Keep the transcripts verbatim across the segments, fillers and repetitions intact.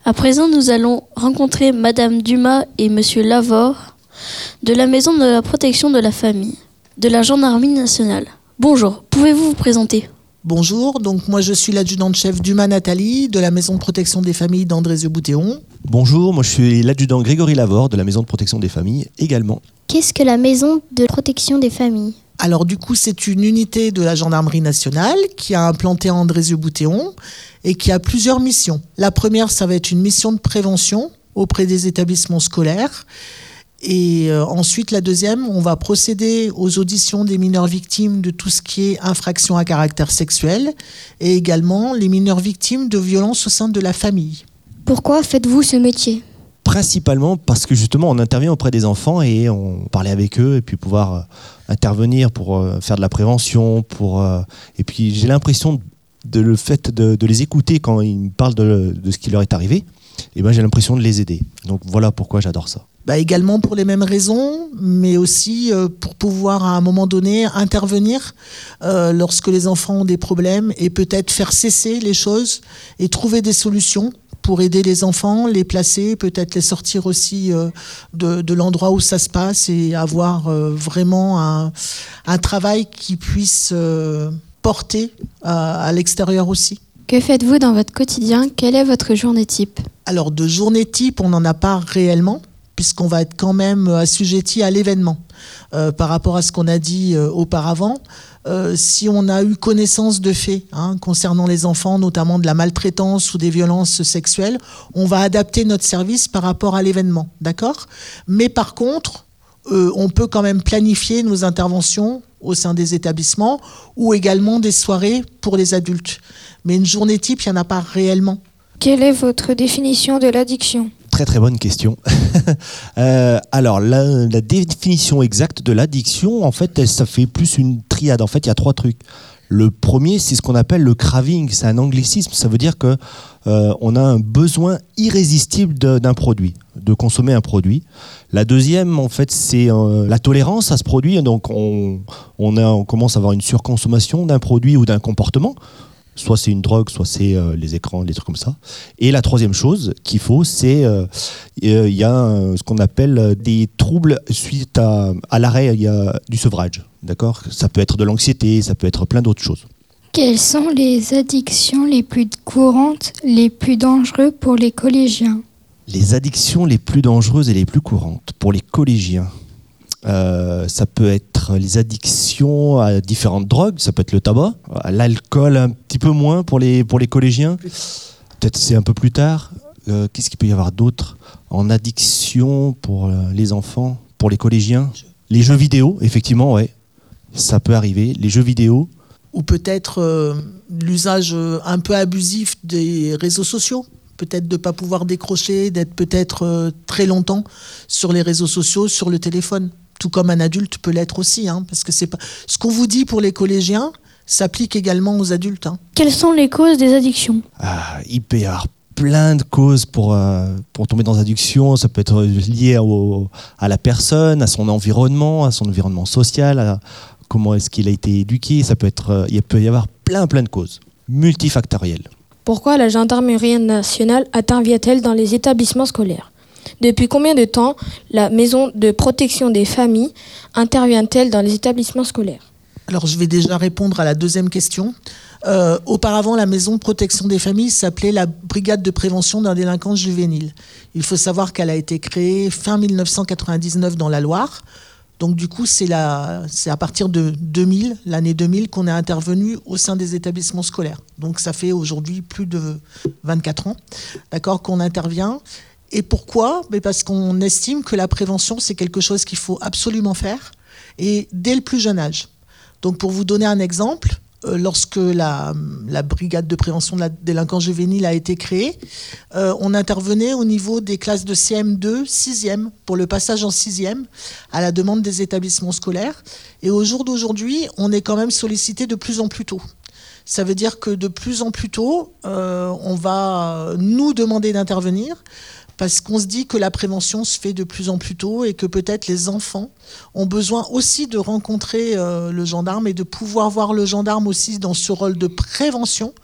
À présent, nous allons rencontrer Madame Dumas et Monsieur Lavore de la Maison de la Protection de la Famille, de la Gendarmerie nationale. Bonjour, pouvez-vous vous présenter ? Bonjour, donc moi je suis l'adjudante-chef Dumas Nathalie de la Maison de Protection des Familles d'Andrézieux-Bouthéon. Bonjour, moi je suis l'adjudant Grégory Lavore de la Maison de Protection des Familles également. Qu'est-ce que la Maison de Protection des Familles ? Alors du coup c'est une unité de la Gendarmerie nationale qui a implanté à Andrézieux-Bouthéon et qui a plusieurs missions. La première, ça va être une mission de prévention auprès des établissements scolaires. Et euh, ensuite, la deuxième, on va procéder aux auditions des mineurs victimes de tout ce qui est infraction à caractère sexuel et également les mineurs victimes de violences au sein de la famille. Pourquoi faites-vous ce métier ? Principalement parce que justement on intervient auprès des enfants et on parlait avec eux et puis pouvoir euh, intervenir pour euh, faire de la prévention. Pour, euh, et puis j'ai l'impression de le fait de, de les écouter quand ils me parlent de, de ce qui leur est arrivé, et ben j'ai l'impression de les aider. Donc voilà pourquoi j'adore ça. Bah également pour les mêmes raisons, mais aussi euh, pour pouvoir à un moment donné intervenir euh, lorsque les enfants ont des problèmes et peut-être faire cesser les choses et trouver des solutions pour aider les enfants, les placer, peut-être les sortir aussi euh, de, de l'endroit où ça se passe et avoir euh, vraiment un, un travail qui puisse euh, porter à, à l'extérieur aussi. Que faites-vous dans votre quotidien ? Quelle est votre journée type ? Alors de journée type, on n'en a pas réellement, puisqu'on va être quand même assujetti à l'événement. Euh, par rapport à ce qu'on a dit euh, auparavant, euh, si on a eu connaissance de faits hein, concernant les enfants, notamment de la maltraitance ou des violences sexuelles, on va adapter notre service par rapport à l'événement, d'accord ? Mais par contre, euh, on peut quand même planifier nos interventions au sein des établissements ou également des soirées pour les adultes. Mais une journée type, il n'y en a pas réellement. Quelle est votre définition de l'addiction ? Très très bonne question. euh, alors la, la définition exacte de l'addiction, en fait, elle, ça fait plus une triade. En fait, il y a trois trucs. Le premier, c'est ce qu'on appelle le craving. C'est un anglicisme. Ça veut dire que euh, on a un besoin irrésistible de, d'un produit, de consommer un produit. La deuxième, en fait, c'est euh, la tolérance à ce produit. Donc, on, on, a, on commence à avoir une surconsommation d'un produit ou d'un comportement. Soit c'est une drogue, soit c'est euh, les écrans, des trucs comme ça. Et la troisième chose qu'il faut, c'est euh, il euh, y a euh, ce qu'on appelle des troubles suite à, à l'arrêt y a, du sevrage. D'accord ? Ça peut être de l'anxiété, ça peut être plein d'autres choses. Quelles sont les addictions les plus courantes, les plus dangereuses pour les collégiens ? Les addictions les plus dangereuses et les plus courantes pour les collégiens. Euh, ça peut être les addictions à différentes drogues, ça peut être le tabac, à l'alcool un petit peu moins pour les, pour les collégiens. Peut-être c'est un peu plus tard. Euh, qu'est-ce qu'il peut y avoir d'autre en addiction pour les enfants, pour les collégiens ? Les jeux vidéo, effectivement, ouais. Ça peut arriver. Les jeux vidéo. Ou peut-être euh, l'usage un peu abusif des réseaux sociaux. Peut-être de ne pas pouvoir décrocher, d'être peut-être euh, très longtemps sur les réseaux sociaux, sur le téléphone. Tout comme un adulte peut l'être aussi. Hein, parce que c'est pas... Ce qu'on vous dit pour les collégiens s'applique également aux adultes. Hein. Quelles sont les causes des addictions ? Ah, il peut y avoir plein de causes pour, euh, pour tomber dans l'addiction. Ça peut être lié au, à la personne, à son environnement, à son environnement social, à comment est-ce qu'il a été éduqué. Ça peut être, il peut y avoir plein, plein de causes, multifactorielles. Pourquoi la gendarmerie nationale intervient-elle dans les établissements scolaires ? Depuis combien de temps la Maison de Protection des Familles intervient-elle dans les établissements scolaires ? Alors je vais déjà répondre à la deuxième question. Euh, auparavant, la Maison de Protection des Familles s'appelait la Brigade de prévention d'un délinquance juvénile. Il faut savoir qu'elle a été créée fin dix-neuf cent quatre-vingt-dix-neuf dans la Loire. Donc du coup, c'est, la, c'est à partir de deux mille, l'année deux mille, qu'on est intervenu au sein des établissements scolaires. Donc ça fait aujourd'hui plus de vingt-quatre ans, d'accord, qu'on intervient. Et pourquoi ? Mais parce qu'on estime que la prévention, c'est quelque chose qu'il faut absolument faire, et dès le plus jeune âge. Donc pour vous donner un exemple, euh, lorsque la, la brigade de prévention de la délinquance juvénile a été créée, euh, on intervenait au niveau des classes de C M deux, sixième, pour le passage en sixième, à la demande des établissements scolaires. Et au jour d'aujourd'hui, on est quand même sollicité de plus en plus tôt. Ça veut dire que de plus en plus tôt, euh, on va nous demander d'intervenir, parce qu'on se dit que la prévention se fait de plus en plus tôt et que peut-être les enfants ont besoin aussi de rencontrer euh, le gendarme et de pouvoir voir le gendarme aussi dans ce rôle de prévention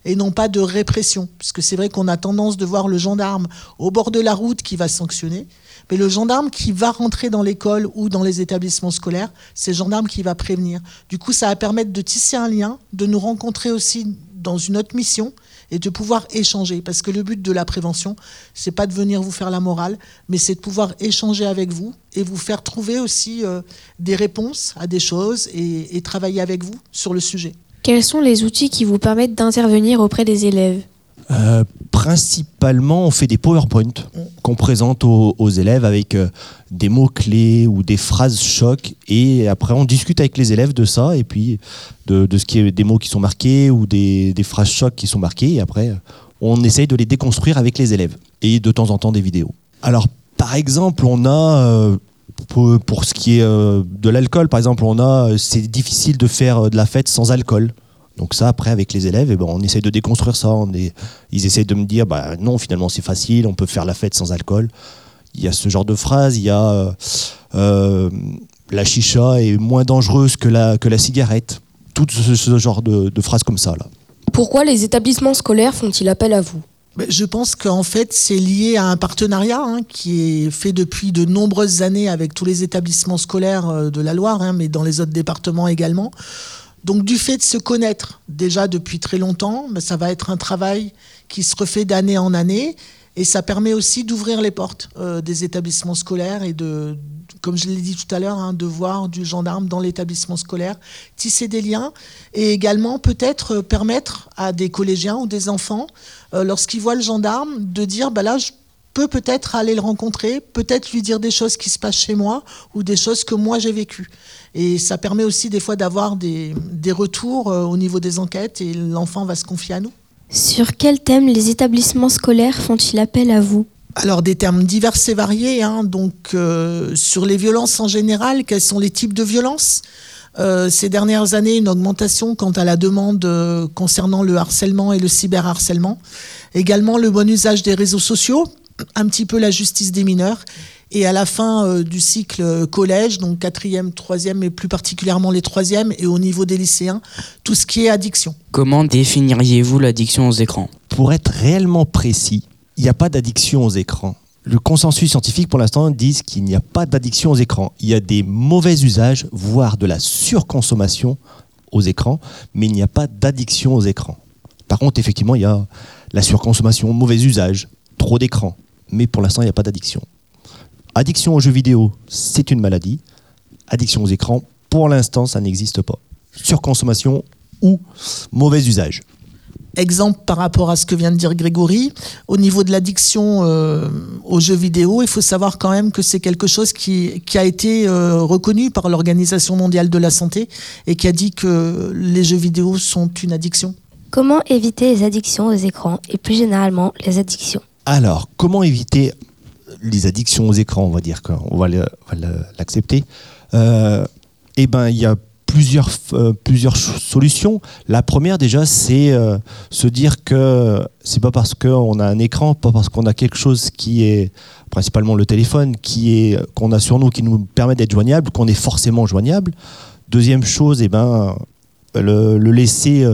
et non pas de répression. Puisque c'est vrai qu'on a tendance de voir le gendarme au bord de la route qui va sanctionner, mais le gendarme qui va rentrer dans l'école ou dans les établissements scolaires, c'est le gendarme qui va prévenir. Du coup, ça va permettre de tisser un lien, de nous rencontrer aussi dans une autre mission et de pouvoir échanger. Parce que le but de la prévention, c'est pas de venir vous faire la morale, mais c'est de pouvoir échanger avec vous et vous faire trouver aussi euh, des réponses à des choses et, et travailler avec vous sur le sujet. Quels sont les outils qui vous permettent d'intervenir auprès des élèves ? Euh, principalement, on fait des PowerPoint qu'on présente aux, aux élèves avec euh, des mots-clés ou des phrases choc, et après on discute avec les élèves de ça, et puis de, de ce qui est des mots qui sont marqués ou des, des phrases choc qui sont marquées, et après on essaye de les déconstruire avec les élèves, et de temps en temps des vidéos. Alors par exemple, on a euh, pour, pour ce qui est euh, de l'alcool, par exemple, on a c'est difficile de faire de la fête sans alcool. Donc ça, après, avec les élèves, eh ben, on essaye de déconstruire ça. On est, ils essayent de me dire, bah, non, finalement, c'est facile, on peut faire la fête sans alcool. Il y a ce genre de phrase, il y a euh, la chicha est moins dangereuse que la, que la cigarette. Tout ce, ce genre de, de phrases comme ça, là. Pourquoi les établissements scolaires font-ils appel à vous ? Je pense qu'en fait, c'est lié à un partenariat hein, qui est fait depuis de nombreuses années avec tous les établissements scolaires de la Loire, hein, mais dans les autres départements également. Donc du fait de se connaître déjà depuis très longtemps, ben, ça va être un travail qui se refait d'année en année, et ça permet aussi d'ouvrir les portes euh, des établissements scolaires et de, comme je l'ai dit tout à l'heure, hein, de voir du gendarme dans l'établissement scolaire, tisser des liens, et également peut-être permettre à des collégiens ou des enfants, euh, lorsqu'ils voient le gendarme, de dire ben là je peux peut-être aller le rencontrer, peut-être lui dire des choses qui se passent chez moi ou des choses que moi j'ai vécues. Et ça permet aussi des fois d'avoir des, des retours euh, au niveau des enquêtes, et l'enfant va se confier à nous. Sur quel thème les établissements scolaires font-ils appel à vous ? Alors des termes divers et variés, hein, donc euh, sur les violences en général, quels sont les types de violences ? Euh, ces dernières années, une augmentation quant à la demande euh, concernant le harcèlement et le cyberharcèlement. Également le bon usage des réseaux sociaux, un petit peu la justice des mineurs, et à la fin euh, du cycle collège, donc quatrième, troisième, et plus particulièrement les troisièmes, et au niveau des lycéens, tout ce qui est addiction. Comment définiriez-vous l'addiction aux écrans ? Pour être réellement précis, il n'y a pas d'addiction aux écrans. Le consensus scientifique, pour l'instant, dit qu'il n'y a pas d'addiction aux écrans. Il y a des mauvais usages, voire de la surconsommation aux écrans, mais il n'y a pas d'addiction aux écrans. Par contre, effectivement, il y a la surconsommation, mauvais usage, trop d'écrans. Mais pour l'instant, il n'y a pas d'addiction. Addiction aux jeux vidéo, c'est une maladie. Addiction aux écrans, pour l'instant, ça n'existe pas. Surconsommation ou mauvais usage. Exemple par rapport à ce que vient de dire Grégory, au niveau de l'addiction euh, aux jeux vidéo, il faut savoir quand même que c'est quelque chose qui, qui a été euh, reconnu par l'Organisation mondiale de la santé et qui a dit que les jeux vidéo sont une addiction. Comment éviter les addictions aux écrans et plus généralement les addictions ? Alors, comment éviter les addictions aux écrans, on va dire qu'on va, le, on va l'accepter. Euh, eh ben, il y a plusieurs, euh, plusieurs solutions. La première, déjà, c'est euh, se dire que c'est pas parce qu'on a un écran, pas parce qu'on a quelque chose qui est, principalement le téléphone, qui est, qu'on a sur nous, qui nous permet d'être joignable, qu'on est forcément joignable. Deuxième chose, eh ben, le, le laisser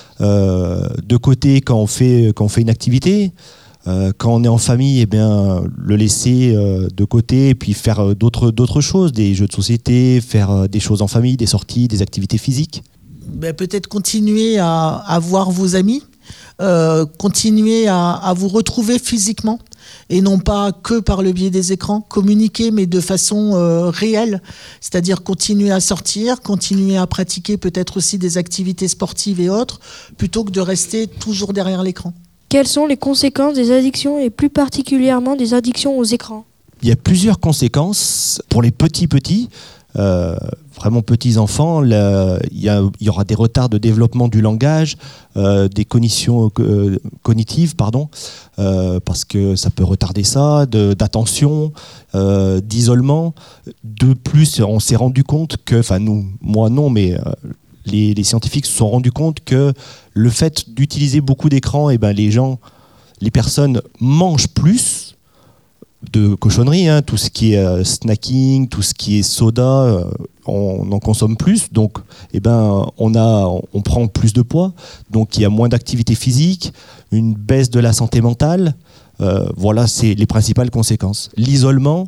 euh, de côté quand on fait, quand on fait une activité. Euh, quand on est en famille, eh bien, le laisser euh, de côté et puis faire euh, d'autres, d'autres choses, des jeux de société, faire euh, des choses en famille, des sorties, des activités physiques. Ben, peut-être continuer à, à voir vos amis, euh, continuer à, à vous retrouver physiquement et non pas que par le biais des écrans, communiquer mais de façon euh, réelle, c'est-à-dire continuer à sortir, continuer à pratiquer peut-être aussi des activités sportives et autres, plutôt que de rester toujours derrière l'écran. Quelles sont les conséquences des addictions et plus particulièrement des addictions aux écrans ? Il y a plusieurs conséquences pour les petits petits, euh, vraiment petits enfants. Là, il, y a, il y aura des retards de développement du langage, euh, des cognitions euh, cognitives, pardon, euh, parce que ça peut retarder ça, de, d'attention, euh, d'isolement. De plus, on s'est rendu compte que, enfin nous, moi non, mais euh, Les, les scientifiques se sont rendus compte que le fait d'utiliser beaucoup d'écrans, eh ben les gens, les personnes mangent plus, de cochonneries, hein, tout ce qui est euh, snacking, tout ce qui est soda, euh, on en consomme plus, donc eh ben, on, a, on prend plus de poids, donc il y a moins d'activité physique, une baisse de la santé mentale, euh, voilà, c'est les principales conséquences. L'isolement,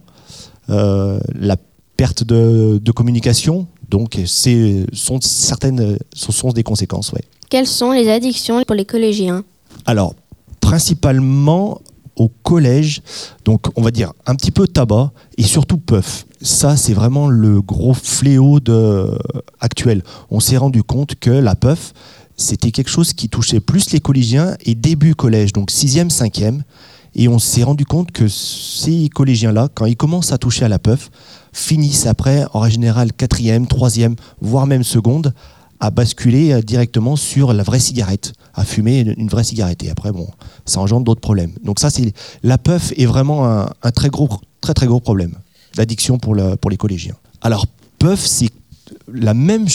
euh, la perte de, de communication, donc c'est sont certaines ce sont des conséquences, ouais. Quelles sont les addictions pour les collégiens? Alors, principalement au collège, donc on va dire un petit peu tabac et surtout puff. Ça, c'est vraiment le gros fléau de, actuel. On s'est rendu compte que la puff, c'était quelque chose qui touchait plus les collégiens et début collège, donc sixième, cinquième. Et on s'est rendu compte que ces collégiens-là, quand ils commencent à toucher à la puff, finissent après, en général, quatrième, troisième, voire même seconde, à basculer directement sur la vraie cigarette, à fumer une vraie cigarette. Et après, bon, ça engendre d'autres problèmes. Donc ça, c'est la puff est vraiment un, un très gros, très très gros problème d'addiction pour, la, pour les collégiens. Alors, puff, c'est la même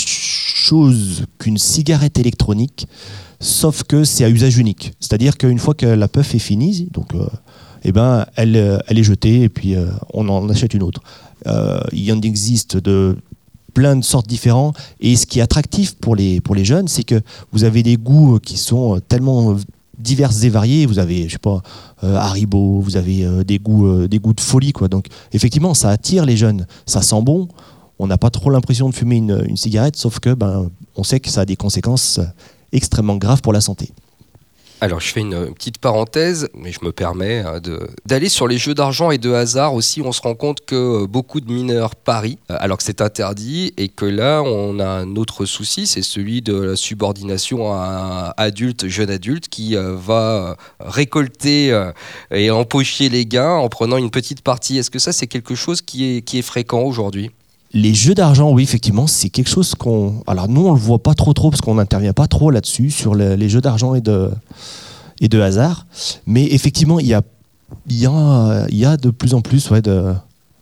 chose qu'une cigarette électronique, sauf que c'est à usage unique. C'est-à-dire qu'une fois que la puff est finie, donc, euh, eh ben, elle, elle est jetée et puis euh, on en achète une autre. Euh, il y en existe de plein de sortes différents, et ce qui est attractif pour les, pour les jeunes, c'est que vous avez des goûts qui sont tellement divers et variés. Vous avez, je sais pas, euh, Haribo, vous avez euh, des goûts, euh, des goûts de folie, quoi. Donc effectivement, ça attire les jeunes, ça sent bon. On n'a pas trop l'impression de fumer une, une cigarette, sauf que ben, on sait que ça a des conséquences extrêmement graves pour la santé. Alors je fais une petite parenthèse, mais je me permets de, d'aller sur les jeux d'argent et de hasard aussi. On se rend compte que beaucoup de mineurs parient alors que c'est interdit, et que là on a un autre souci, c'est celui de la subordination à un adulte, jeune adulte, qui va récolter et empocher les gains en prenant une petite partie. Est-ce que ça c'est quelque chose qui est, qui est fréquent aujourd'hui ? Les jeux d'argent, oui, effectivement, c'est quelque chose qu'on... Alors nous, on le voit pas trop trop, parce qu'on n'intervient pas trop là-dessus, sur le, les jeux d'argent et de, et de hasard. Mais effectivement, il y a, il y a, il y a de plus en plus ouais, de,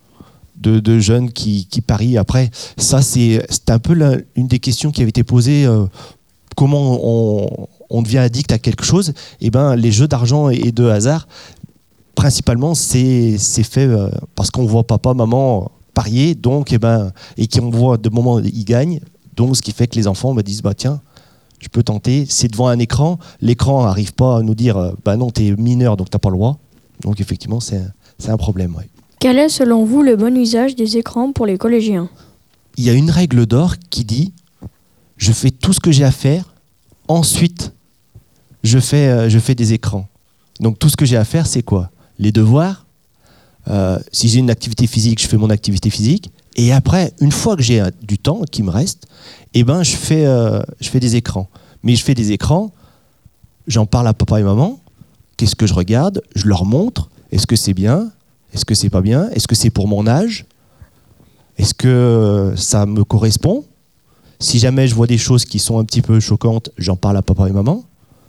de, de jeunes qui, qui parient. Après, ça, c'est, c'est un peu la, une des questions qui avait été posée. Euh, comment on, on devient addict à quelque chose ? Eh ben, les jeux d'argent et de hasard, principalement, c'est, c'est fait euh, parce qu'on voit papa, maman... parier, donc, eh ben, et qu'on voit de moments où ils gagnent, donc ce qui fait que les enfants me disent bah tiens, je peux tenter, c'est devant un écran, l'écran n'arrive pas à nous dire bah non, t'es mineur donc t'as pas le droit, donc effectivement c'est, c'est un problème. Ouais. Quel est selon vous le bon usage des écrans pour les collégiens ? Il y a une règle d'or qui dit je fais tout ce que j'ai à faire, ensuite je fais, euh, je fais des écrans. Donc tout ce que j'ai à faire, c'est quoi ? Les devoirs. Euh, si j'ai une activité physique, je fais mon activité physique. Et après, une fois que j'ai un, du temps qui me reste, eh ben, je fais, euh, je fais des écrans. Mais je fais des écrans, j'en parle à papa et maman. Qu'est-ce que je regarde ? Je leur montre. Est-ce que c'est bien ? Est-ce que c'est pas bien ? Est-ce que c'est pour mon âge ? Est-ce que ça me correspond ? Si jamais je vois des choses qui sont un petit peu choquantes, j'en parle à papa et maman.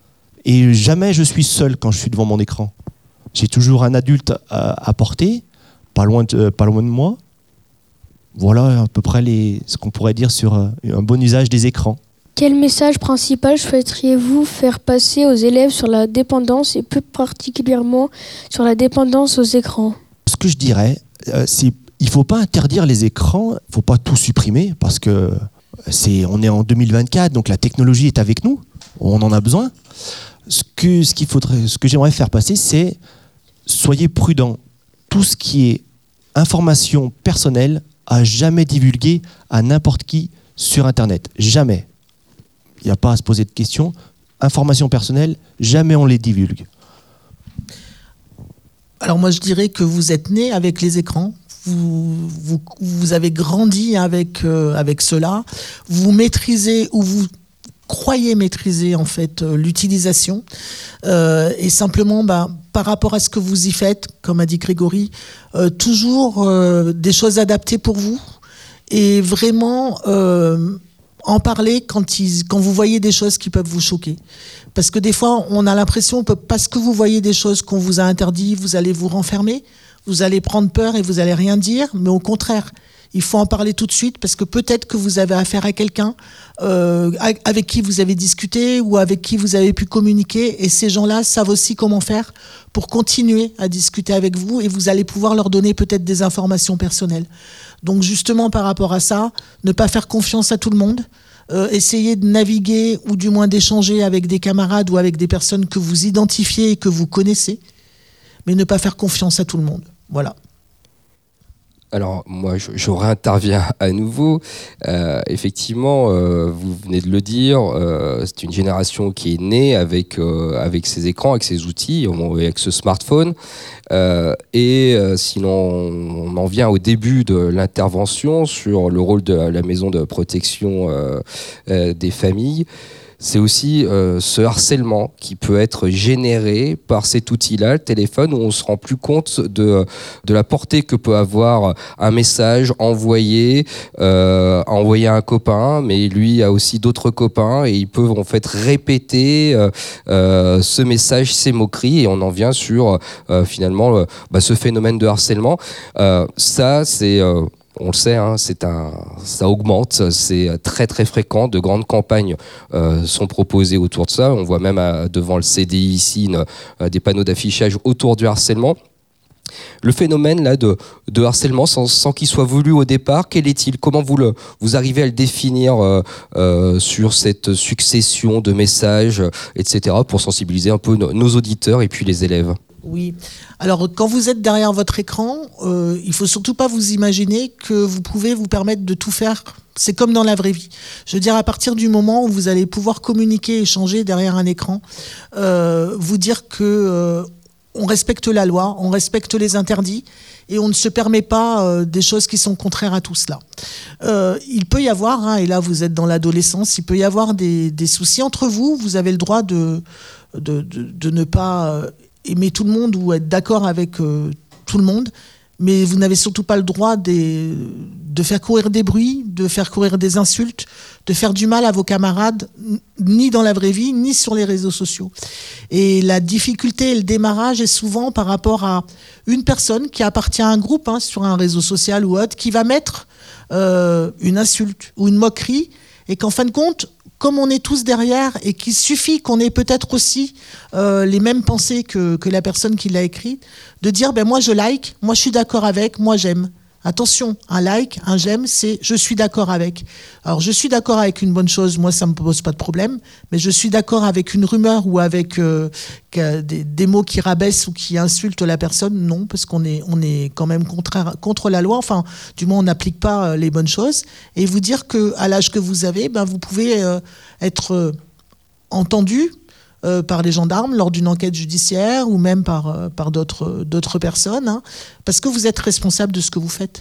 Et jamais je suis seul quand je suis devant mon écran. J'ai toujours un adulte à, à porter, pas loin, de, pas loin de moi. Voilà à peu près les, ce qu'on pourrait dire sur un, un bon usage des écrans. Quel message principal souhaiteriez-vous faire passer aux élèves sur la dépendance, et plus particulièrement sur la dépendance aux écrans ? Ce que je dirais, euh, c'est il ne faut pas interdire les écrans, il ne faut pas tout supprimer, parce que c'est, on est en deux mille vingt-quatre, donc la technologie est avec nous, on en a besoin. Ce que, ce qu'il faudrait, ce que j'aimerais faire passer, c'est soyez prudents. Tout ce qui est information personnelle, à jamais divulguer à n'importe qui sur Internet. Jamais. Il n'y a pas à se poser de questions. Informations personnelles, jamais on les divulgue. Alors moi, je dirais que vous êtes né avec les écrans. Vous, vous, vous avez grandi avec, euh, avec cela. Vous maîtrisez ou vous croyez maîtriser en fait euh, l'utilisation. Euh, et simplement, bah, par rapport à ce que vous y faites, comme a dit Grégory, euh, toujours euh, des choses adaptées pour vous. Et vraiment euh, en parler quand, ils, quand vous voyez des choses qui peuvent vous choquer. Parce que des fois, on a l'impression que parce que vous voyez des choses qu'on vous a interdites, vous allez vous renfermer, vous allez prendre peur et vous allez rien dire. Mais au contraire, Il faut en parler tout de suite parce que peut-être que vous avez affaire à quelqu'un euh, avec qui vous avez discuté ou avec qui vous avez pu communiquer, et ces gens-là savent aussi comment faire pour continuer à discuter avec vous, et vous allez pouvoir leur donner peut-être des informations personnelles. Donc justement par rapport à ça, ne pas faire confiance à tout le monde, euh, essayer de naviguer ou du moins d'échanger avec des camarades ou avec des personnes que vous identifiez et que vous connaissez, mais ne pas faire confiance à tout le monde. Voilà. Alors moi je, je réinterviens à nouveau. Euh, effectivement, euh, vous venez de le dire, euh, c'est une génération qui est née avec euh, avec ses écrans, avec ses outils, avec ce smartphone. Euh, et euh, sinon, on en vient au début de l'intervention sur le rôle de la maison de protection euh, euh, des familles. C'est aussi euh, ce harcèlement qui peut être généré par cet outil-là, le téléphone, où on se rend plus compte de, de la portée que peut avoir un message envoyé, euh, envoyé à un copain, mais lui a aussi d'autres copains, et ils peuvent en fait répéter euh, euh, ce message, ces moqueries, et on en vient sur euh, finalement euh, bah, ce phénomène de harcèlement. Euh, ça, c'est... Euh, On le sait, hein, c'est un, ça augmente, c'est très très fréquent. De grandes campagnes euh, sont proposées autour de ça. On voit même à, devant le C D I ici une, euh, des panneaux d'affichage autour du harcèlement. Le phénomène là de, de harcèlement, sans, sans qu'il soit voulu au départ, quel est-il ? Comment vous, le, vous arrivez à le définir euh, euh, sur cette succession de messages, et cetera, pour sensibiliser un peu nos, nos auditeurs et puis les élèves ? Oui. Alors, quand vous êtes derrière votre écran, euh, il faut surtout pas vous imaginer que vous pouvez vous permettre de tout faire. C'est comme dans la vraie vie. Je veux dire, à partir du moment où vous allez pouvoir communiquer, échanger derrière un écran, euh, vous dire que euh, on respecte la loi, on respecte les interdits, et on ne se permet pas euh, des choses qui sont contraires à tout cela. Euh, il peut y avoir, hein, et là vous êtes dans l'adolescence, il peut y avoir des, des soucis entre vous. Vous avez le droit de, de, de, de ne pas... Euh, aimer tout le monde ou être d'accord avec euh, tout le monde, mais vous n'avez surtout pas le droit des, de faire courir des bruits, de faire courir des insultes, de faire du mal à vos camarades, ni dans la vraie vie, ni sur les réseaux sociaux. Et la difficulté et le démarrage est souvent par rapport à une personne qui appartient à un groupe, hein, sur un réseau social ou autre, qui va mettre euh, une insulte ou une moquerie, et qu'en fin de compte, comme on est tous derrière et qu'il suffit qu'on ait peut-être aussi euh, les mêmes pensées que, que la personne qui l'a écrit, de dire ben moi je like, moi je suis d'accord avec, moi j'aime. Attention, un like, un j'aime, c'est je suis d'accord avec. Alors je suis d'accord avec une bonne chose, moi ça me pose pas de problème, mais je suis d'accord avec une rumeur ou avec euh, des, des mots qui rabaissent ou qui insultent la personne, non, parce qu'on est, on est quand même contraire, contre la loi, enfin du moins on n'applique pas les bonnes choses, et vous dire qu'à l'âge que vous avez, ben, vous pouvez euh, être euh, entendu Euh, par les gendarmes lors d'une enquête judiciaire ou même par, euh, par d'autres, d'autres personnes, hein, parce que vous êtes responsable de ce que vous faites.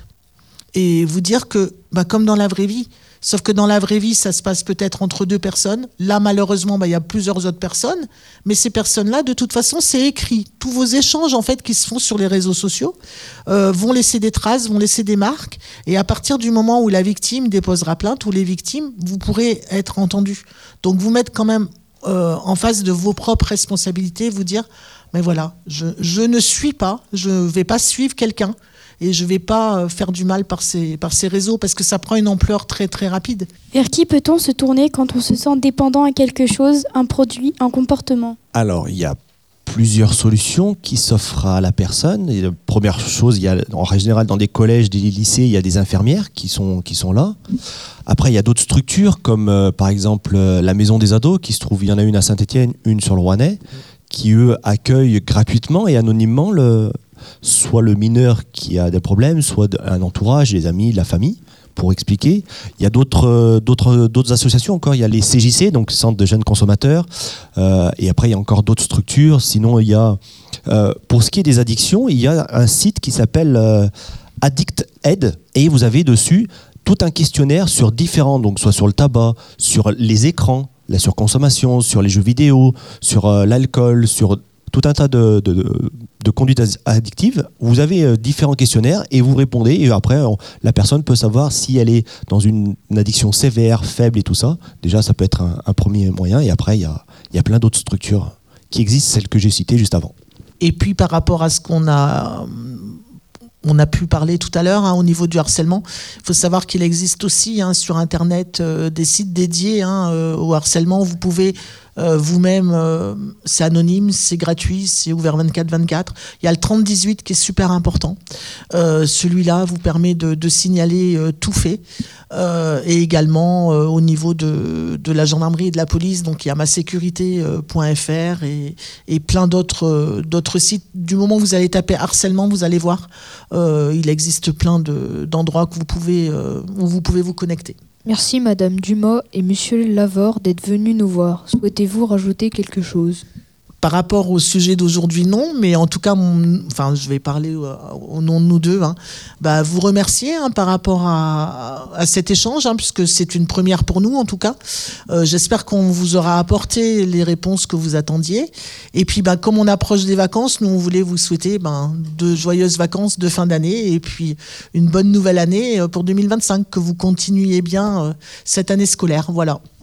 Et vous dire que, bah, comme dans la vraie vie, sauf que dans la vraie vie, ça se passe peut-être entre deux personnes. Là, malheureusement, bah, y a plusieurs autres personnes, mais ces personnes-là, de toute façon, c'est écrit. Tous vos échanges, en fait, qui se font sur les réseaux sociaux, euh, vont laisser des traces, vont laisser des marques, et à partir du moment où la victime déposera plainte, ou les victimes, vous pourrez être entendus. Donc, vous mettre quand même Euh, en face de vos propres responsabilités, vous dire mais voilà, je, je ne suis pas, je ne vais pas suivre quelqu'un et je ne vais pas faire du mal par ces, par ces réseaux, parce que ça prend une ampleur très très rapide. Vers qui peut-on se tourner quand on se sent dépendant à quelque chose, un produit, un comportement ? Alors, il y a plusieurs solutions qui s'offrent à la personne. Et la première chose, il y a, en général, dans des collèges, des lycées, il y a des infirmières qui sont, qui sont là. Après, il y a d'autres structures, comme euh, par exemple euh, la Maison des Ados, qui se trouve, il y en a une à Saint-Étienne, une sur le Rouennais, qui, eux, accueillent gratuitement et anonymement le, soit le mineur qui a des problèmes, soit un entourage, des amis, la famille, pour expliquer. Il y a d'autres, d'autres, d'autres associations encore. Il y a les C J C, donc Centre de jeunes consommateurs. Euh, et après, il y a encore d'autres structures. Sinon, il y a, euh, pour ce qui est des addictions, il y a un site qui s'appelle euh, Addict Aid. Et vous avez dessus tout un questionnaire sur différents, donc soit sur le tabac, sur les écrans, la surconsommation, sur les jeux vidéo, sur euh, l'alcool, sur tout un tas de, de, de, de conduites addictives. Vous avez euh, différents questionnaires et vous répondez, et après on, la personne peut savoir si elle est dans une, une addiction sévère, faible et tout ça. Déjà ça peut être un, un premier moyen, et après il y a, y a plein d'autres structures qui existent, celles que j'ai citées juste avant. Et puis par rapport à ce qu'on a, on a pu parler tout à l'heure hein, au niveau du harcèlement. Il faut savoir qu'il existe aussi hein, sur Internet euh, des sites dédiés hein, euh, au harcèlement. Vous pouvez euh, vous-même, euh, c'est anonyme, c'est gratuit, c'est ouvert vingt-quatre vingt-quatre. Il y a le trente dix-huit qui est super important. Euh, celui-là vous permet de, de signaler euh, tout fait. Euh, et également euh, au niveau de, de la gendarmerie et de la police, donc il y a ma sécurité point f r et, et plein d'autres, euh, d'autres sites. Du moment où vous allez taper harcèlement, vous allez voir, euh, il existe plein de, d'endroits que vous pouvez, euh, où vous pouvez vous connecter. Merci Madame Dumas et Monsieur Lavore d'être venus nous voir. Souhaitez-vous rajouter quelque chose ? Par rapport au sujet d'aujourd'hui, non, mais en tout cas, mon, enfin, je vais parler au, au nom de nous deux. Hein, bah, vous remercier hein, par rapport à, à cet échange, hein, puisque c'est une première pour nous, en tout cas. Euh, j'espère qu'on vous aura apporté les réponses que vous attendiez. Et puis, bah, comme on approche des vacances, nous, on voulait vous souhaiter bah, de joyeuses vacances de fin d'année et puis une bonne nouvelle année pour deux mille vingt-cinq, que vous continuiez bien euh, cette année scolaire. Voilà.